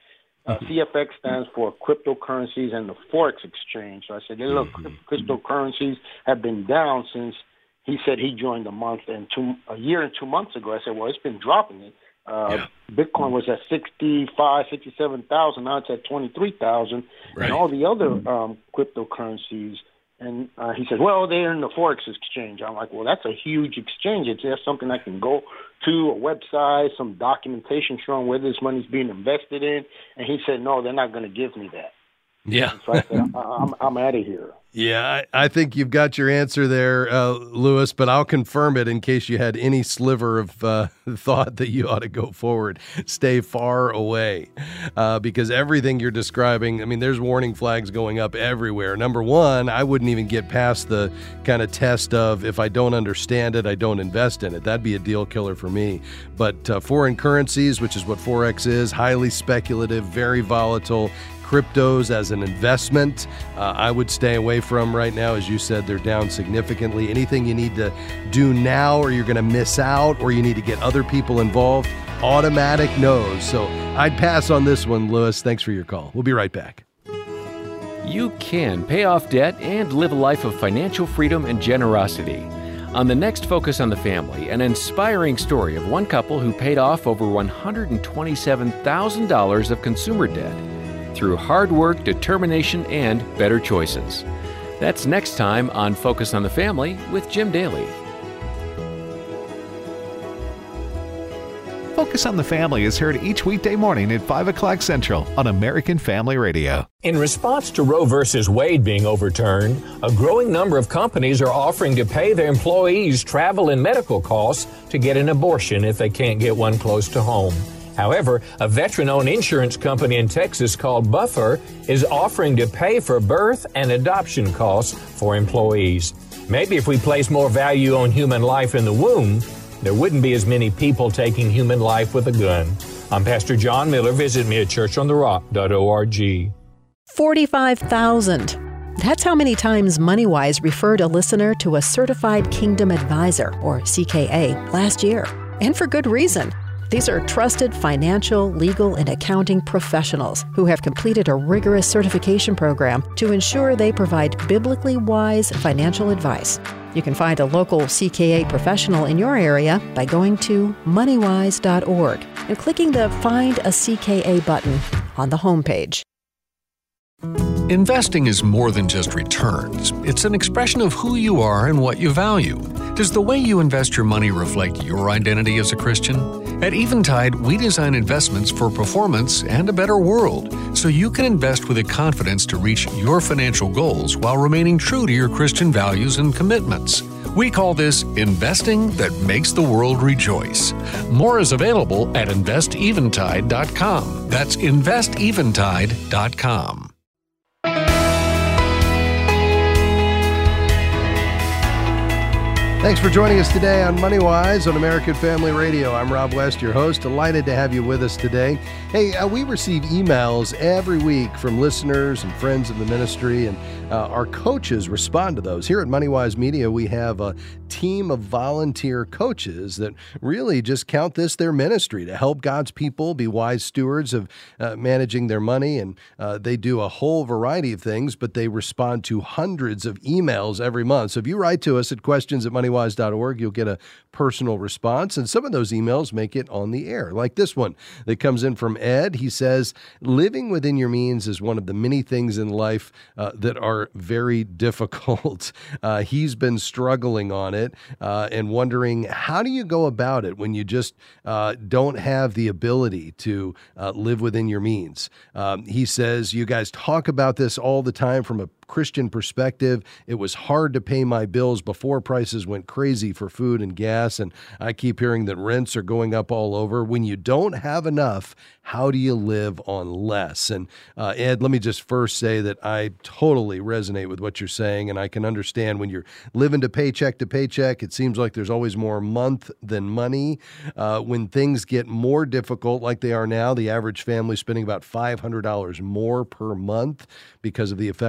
Uh, C F X stands for cryptocurrencies and the Forex exchange. So I said, hey, look, cryptocurrencies have been down since he said he joined a month and two, a year and two months ago. I said, well, it's been dropping it. Uh, yeah. Bitcoin was at sixty-five, sixty-seven thousand. Now it's at twenty-three thousand. Right. And all the other um, cryptocurrencies. And uh, he said, well, they're in the Forex exchange. I'm like, well, that's a huge exchange. It's just something I can go to, a website, some documentation showing where this money's being invested in. And he said, no, they're not going to give me that. Yeah. So I said, I'm, I'm out of here. Yeah, I, I think you've got your answer there, uh, Lewis, but I'll confirm it in case you had any sliver of uh, thought that you ought to go forward. Stay far away uh, because everything you're describing, I mean, there's warning flags going up everywhere. Number one, I wouldn't even get past the kind of test of if I don't understand it, I don't invest in it. That'd be a deal killer for me. But uh, foreign currencies, which is what Forex is, highly speculative, very volatile. Cryptos as an investment, uh, I would stay away from right now. As you said, they're down significantly. Anything you need to do now or you're going to miss out or you need to get other people involved, automatic no's. So I'd pass on this one, Lewis. Thanks for your call. We'll be right back. You can pay off debt and live a life of financial freedom and generosity. On the next Focus on the Family, an inspiring story of one couple who paid off over one hundred twenty-seven thousand dollars of consumer debt through hard work, determination, and better choices. That's next time on Focus on the Family with Jim Daly. Focus on the Family is heard each weekday morning at five o'clock Central on American Family Radio. In response to Roe versus Wade being overturned, a growing number of companies are offering to pay their employees travel and medical costs to get an abortion if they can't get one close to home. However, a veteran-owned insurance company in Texas called Buffer is offering to pay for birth and adoption costs for employees. Maybe if we place more value on human life in the womb, there wouldn't be as many people taking human life with a gun. I'm Pastor John Miller. Visit me at church on the rock dot org. forty-five thousand. That's how many times MoneyWise referred a listener to a Certified Kingdom Advisor, or C K A, last year. And for good reason. These are trusted financial, legal, and accounting professionals who have completed a rigorous certification program to ensure they provide biblically wise financial advice. You can find a local C K A professional in your area by going to money wise dot org and clicking the Find a C K A button on the homepage. Investing is more than just returns. It's an expression of who you are and what you value. Does the way you invest your money reflect your identity as a Christian? At Eventide, we design investments for performance and a better world, so you can invest with the confidence to reach your financial goals while remaining true to your Christian values and commitments. We call this investing that makes the world rejoice. More is available at invest eventide dot com. That's invest eventide dot com. Thanks for joining us today on MoneyWise on American Family Radio. I'm Rob West, your host. Delighted to have you with us today. Hey, uh, we receive emails every week from listeners and friends of the ministry, and uh, our coaches respond to those. Here at MoneyWise Media, we have a team of volunteer coaches that really just count this their ministry to help God's people be wise stewards of uh, managing their money, and uh, they do a whole variety of things, but they respond to hundreds of emails every month. So if you write to us at questions at money wise dot org, you'll get a personal response, and some of those emails make it on the air, like this one that comes in from Ed. He says, living within your means is one of the many things in life uh, that are very difficult. Uh, he's been struggling on it uh, and wondering, how do you go about it when you just uh, don't have the ability to uh, live within your means? Um, he says, you guys talk about this all the time from a Christian perspective. It was hard to pay my bills before prices went crazy for food and gas, and I keep hearing that rents are going up all over. When you don't have enough, how do you live on less? And uh, Ed, let me just first say that I totally resonate with what you're saying, and I can understand when you're living to paycheck to paycheck, it seems like there's always more month than money. Uh, when things get more difficult like they are now, the average family spending about five hundred dollars more per month because of the effects of inflation.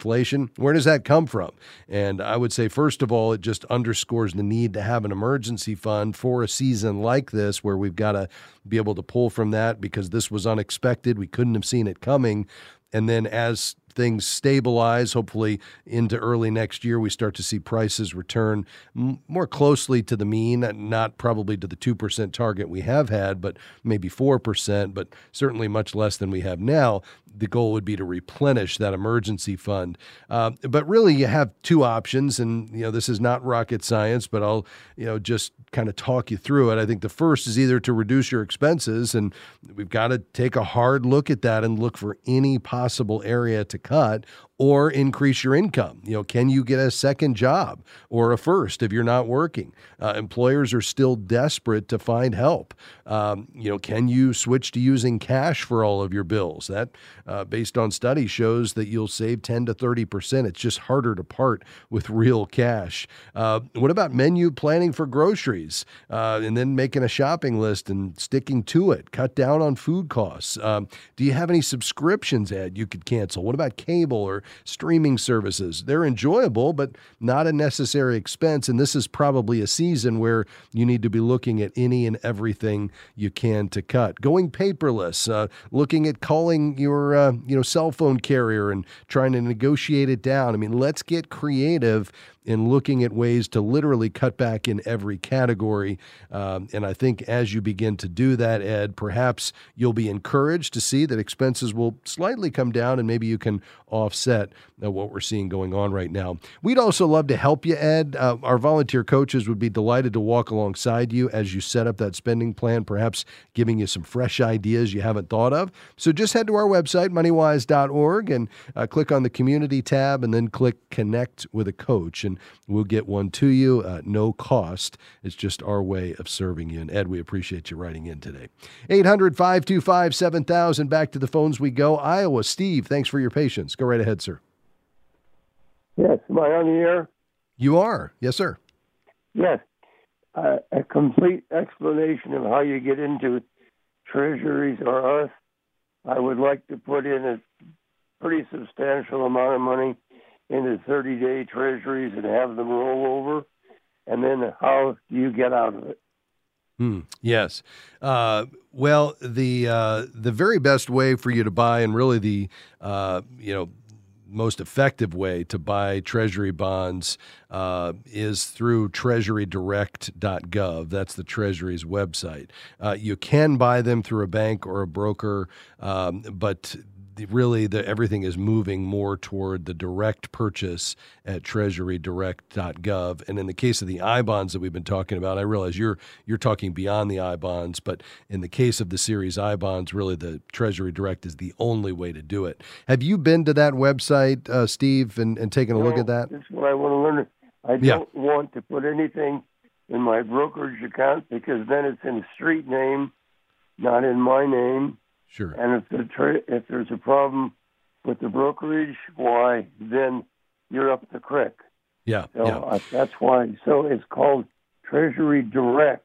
inflation. Where does that come from? And I would say, first of all, it just underscores the need to have an emergency fund for a season like this where we've got to be able to pull from that because this was unexpected. We couldn't have seen it coming. And then as things stabilize, hopefully into early next year, we start to see prices return m- more closely to the mean, not probably to the two percent target we have had, but maybe four percent, but certainly much less than we have now. The goal would be to replenish that emergency fund. Uh, but really, you have two options, and you know this is not rocket science, but I'll you know just kind of talk you through it. I think the first is either to reduce your expenses, and we've got to take a hard look at that and look for any possible area to cut, or increase your income. You know, can you get a second job or a first if you're not working? Uh, employers are still desperate to find help. Um, you know, can you switch to using cash for all of your bills? That, uh, based on studies, shows that you'll save ten to thirty percent. It's just harder to part with real cash. Uh, what about menu planning for groceries? Uh, and then making a shopping list and sticking to it. Cut down on food costs. Um, do you have any subscriptions, Ed, you could cancel? What about cable or streaming services? They're enjoyable, but not a necessary expense. And this is probably a season where you need to be looking at any and everything you can to cut. Going paperless, uh, looking at calling your uh, you know cell phone carrier and trying to negotiate it down. I mean, let's get creative in looking at ways to literally cut back in every category. Um, and I think as you begin to do that, Ed, perhaps you'll be encouraged to see that expenses will slightly come down and maybe you can offset uh, what we're seeing going on right now. We'd also love to help you, Ed. Uh, our volunteer coaches would be delighted to walk alongside you as you set up that spending plan, perhaps giving you some fresh ideas you haven't thought of. So just head to our website, money wise dot org, and uh, click on the community tab and then click connect with a coach. And we'll get one to you, uh, no cost. It's just our way of serving you. And Ed, we appreciate you writing in today. eight hundred, five two five, seven thousand. Back to the phones we go. Iowa, Steve, thanks for your patience. Go right ahead, sir. Yes, am I on the air? You are. Yes, sir. Yes. Uh, a complete explanation of how you get into treasuries or us. I would like to put in a pretty substantial amount of money into thirty-day treasuries and have them roll over, and then how do you get out of it? Hmm. Yes. Uh, well, the uh, the very best way for you to buy, and really the uh, you know most effective way to buy Treasury bonds uh, is through treasury direct dot gov. That's the Treasury's website. Uh, you can buy them through a bank or a broker, um, but The, really, the, everything is moving more toward the direct purchase at treasury direct dot gov. And in the case of the I bonds that we've been talking about, I realize you're you're talking beyond the I bonds, but in the case of the series I bonds, really the Treasury Direct is the only way to do it. Have you been to that website, uh, Steve, and, and taken a no, look at that? That's what I want to learn. I don't yeah. want to put anything in my brokerage account because then it's in street name, not in my name. Sure. And if the tra- if there's a problem with the brokerage, why, then you're up the creek. Yeah. So yeah. uh, that's why. So it's called Treasury Direct.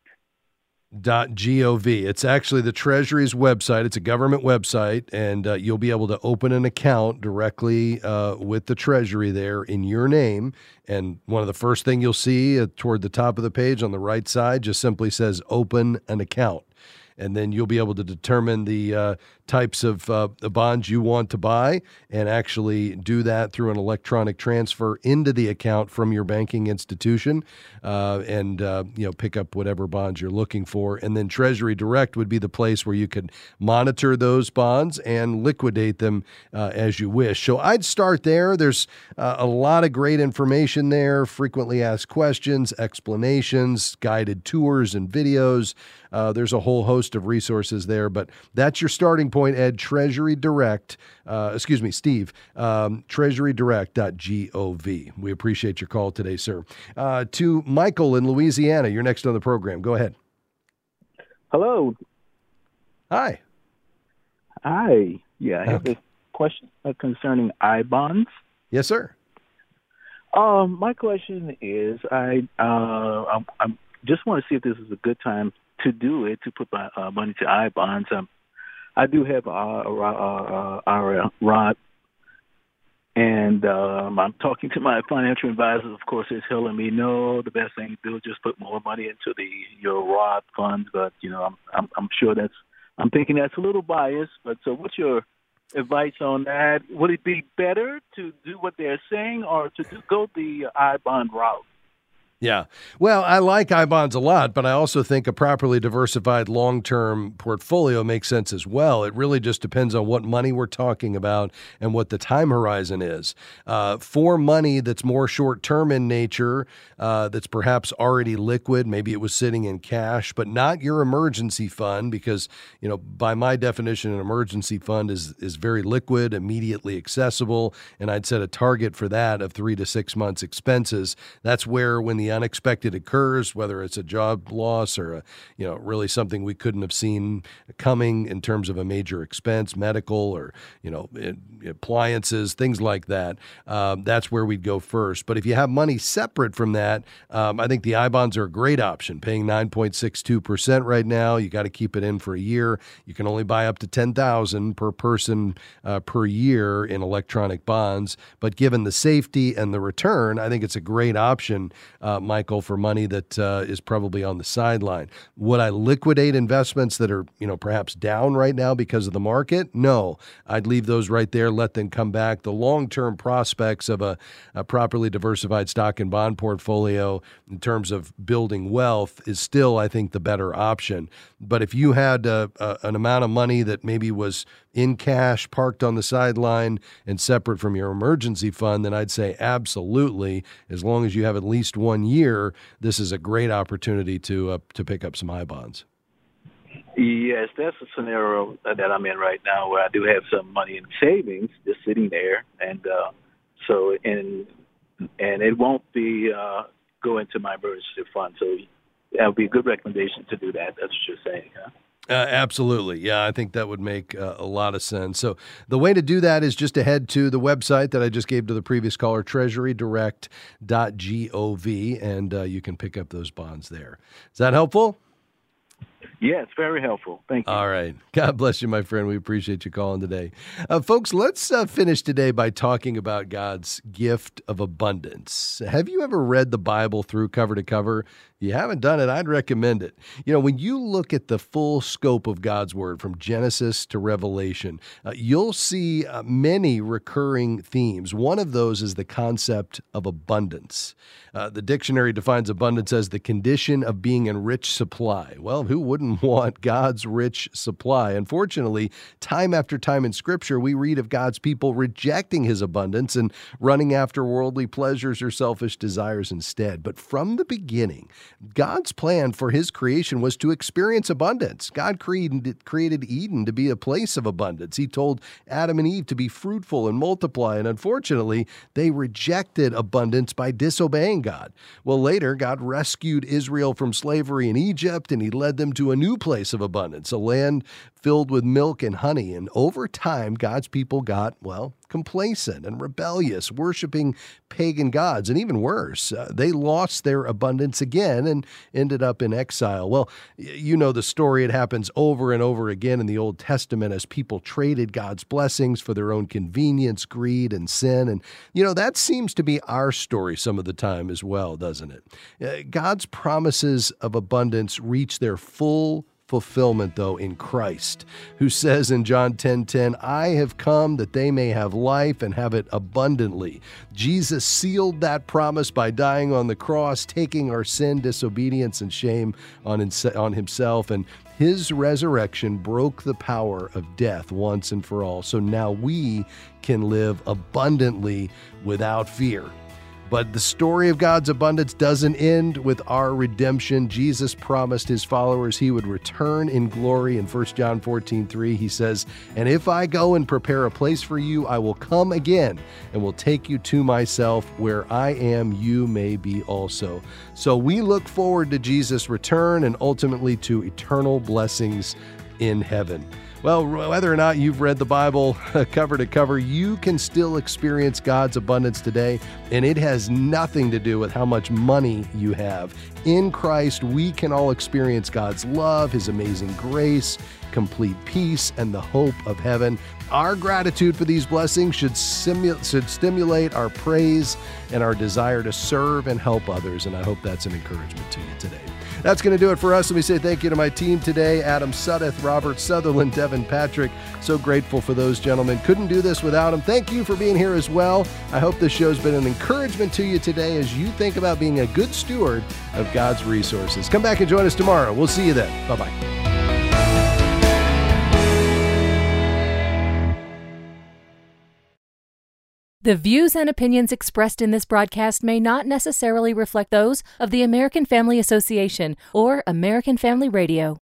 Dot gov. It's actually the Treasury's website. It's a government website, and uh, you'll be able to open an account directly uh, with the Treasury there in your name. And one of the first thing you'll see uh, toward the top of the page on the right side just simply says open an account. And then you'll be able to determine the uh, types of uh, the bonds you want to buy and actually do that through an electronic transfer into the account from your banking institution uh, and, uh, you know, pick up whatever bonds you're looking for. And then Treasury Direct would be the place where you could monitor those bonds and liquidate them uh, as you wish. So I'd start there. There's uh, a lot of great information there, frequently asked questions, explanations, guided tours and videos. Uh, there's a whole host of resources there, but that's your starting point, Ed. Treasury Direct, uh, excuse me, Steve, um, treasury direct dot gov. We appreciate your call today, sir. Uh, to Michael in Louisiana, you're next on the program. Go ahead. Hello. Hi. Hi. Yeah, I have Okay. a question uh, concerning I bonds. Yes, sir. Um, my question is, I uh, I, I just want to see if this is a good time to do it, to put my uh, money to I bonds. Um, I do have a, a, a, a, a Roth And um, I'm talking to my financial advisor. Of course, they're telling me, no, the best thing to do is just put more money into the your Roth funds. But you know, I'm I'm, I'm sure that's I'm thinking that's a little biased. But so, what's your advice on that? Would it be better to do what they're saying, or to do, go the I bond route? Yeah. Well, I like I bonds a lot, but I also think a properly diversified long-term portfolio makes sense as well. It really just depends on what money we're talking about and what the time horizon is. Uh, for money that's more short-term in nature, uh, that's perhaps already liquid, maybe it was sitting in cash, but not your emergency fund, because, you know, by my definition, an emergency fund is, is very liquid, immediately accessible, and I'd set a target for that of three to six months expenses. That's where, when the unexpected occurs, whether it's a job loss or a, you know, really something we couldn't have seen coming in terms of a major expense, medical or, you know, appliances, things like that, um, that's where we'd go first. But if you have money separate from that, um, I think the I bonds are a great option, paying nine point six two percent right now. You got to keep it in for a year. You can only buy up to ten thousand dollars per person uh, per year in electronic bonds. But given the safety and the return, I think it's a great option, uh, Michael, for money that uh, is probably on the sideline. Would I liquidate investments that are, you know, perhaps down right now because of the market? No, I'd leave those right there, let them come back. The long-term prospects of a, a properly diversified stock and bond portfolio in terms of building wealth is still, I think, the better option. But if you had a, a, an amount of money that maybe was in cash, parked on the sideline, and separate from your emergency fund, then I'd say absolutely, as long as you have at least one year, this is a great opportunity to uh, to pick up some I bonds. Yes, that's a scenario that I'm in right now, where I do have some money in savings just sitting there, and uh, so and and it won't be uh, go into my emergency fund. So that would be a good recommendation to do that. That's what you're saying, huh? Uh, absolutely. Yeah, I think that would make uh, a lot of sense. So the way to do that is just to head to the website that I just gave to the previous caller, treasury direct dot gov, and uh, you can pick up those bonds there. Is that helpful? Yeah, it's very helpful. Thank you. All right. God bless you, my friend. We appreciate you calling today. Uh, folks, let's uh, finish today by talking about God's gift of abundance. Have you ever read the Bible through cover to cover? If you haven't done it, I'd recommend it. You know, when you look at the full scope of God's Word from Genesis to Revelation, uh, you'll see uh, many recurring themes. One of those is the concept of abundance. Uh, the dictionary defines abundance as the condition of being in rich supply. Well, who wouldn't want God's rich supply? Unfortunately, time after time in Scripture, we read of God's people rejecting His abundance and running after worldly pleasures or selfish desires instead. But from the beginning, God's plan for His creation was to experience abundance. God created, created Eden to be a place of abundance. He told Adam and Eve to be fruitful and multiply, and unfortunately, they rejected abundance by disobeying God. Well, later, God rescued Israel from slavery in Egypt, and He led them to a new place of abundance, a land filled with milk and honey. And over time, God's people got, well, complacent and rebellious, worshiping pagan gods. And even worse, uh, they lost their abundance again and ended up in exile. Well, you know the story. It happens over and over again in the Old Testament as people traded God's blessings for their own convenience, greed, and sin. And, you know, that seems to be our story some of the time as well, doesn't it? Uh, God's promises of abundance reach their full fulfillment, though, in Christ, who says in John ten ten, I have come that they may have life and have it abundantly. Jesus sealed that promise by dying on the cross, taking our sin, disobedience, and shame on, on Himself, and His resurrection broke the power of death once and for all. So now we can live abundantly without fear. But the story of God's abundance doesn't end with our redemption. Jesus promised His followers He would return in glory. In First John fourteen three, He says, and if I go and prepare a place for you, I will come again and will take you to myself. Where I am, you may be also. So we look forward to Jesus' return and ultimately to eternal blessings in heaven. Well, whether or not you've read the Bible cover to cover, you can still experience God's abundance today, and it has nothing to do with how much money you have. In Christ, we can all experience God's love, His amazing grace, complete peace, and the hope of heaven. Our gratitude for these blessings should, simu- should stimulate our praise and our desire to serve and help others, and I hope that's an encouragement to you today. That's going to do it for us. Let me say thank you to my team today, Adam Suddeth, Robert Sutherland, Devin Patrick. So grateful for those gentlemen. Couldn't do this without them. Thank you for being here as well. I hope this show's been an encouragement to you today as you think about being a good steward of God's resources. Come back and join us tomorrow. We'll see you then. Bye-bye. The views and opinions expressed in this broadcast may not necessarily reflect those of the American Family Association or American Family Radio.